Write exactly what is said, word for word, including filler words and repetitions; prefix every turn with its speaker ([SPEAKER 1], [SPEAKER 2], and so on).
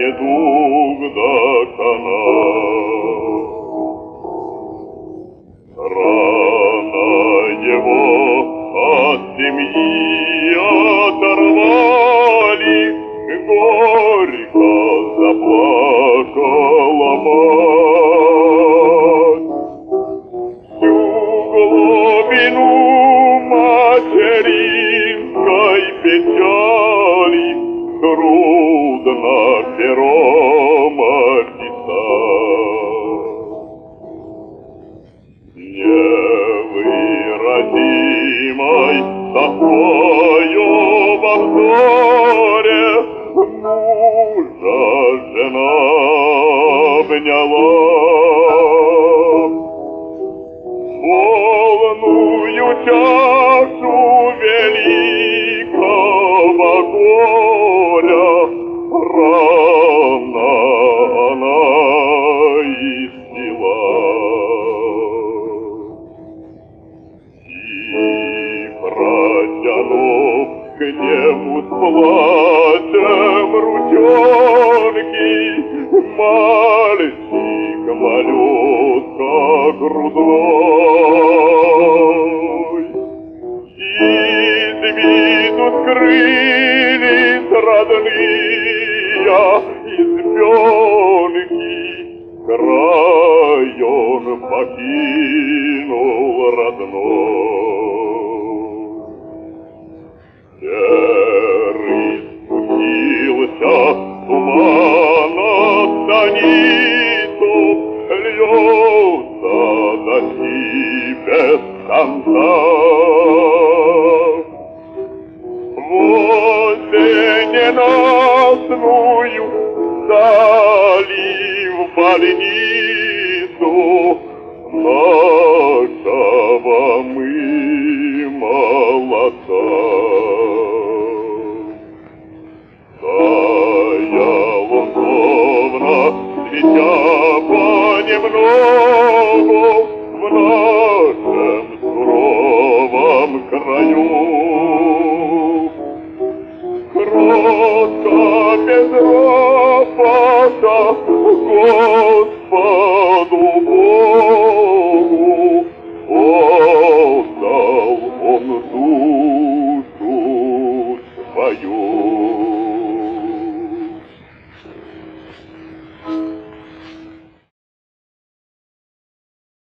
[SPEAKER 1] недуг доконал. Рано его от семьи оторвали, горько заплакала мать. Всю глубину материнской печали трудно пером описать. Невыразимой тоскою во взоре мужа жена обняла. Полную чашу великого горя рано она испила. И, протянув к нему с плачем ручонки, мальчик малютка грудной. Из виду скрылись родные избенки, край он покинул родной. Серый спустился туман от станицу, льется дожди без конца. Возле ненастную дали в больницу нашего мы молодца. Стоял он словно свеча понемногу в нашем суровом краю. Кротко без ропота, Господи,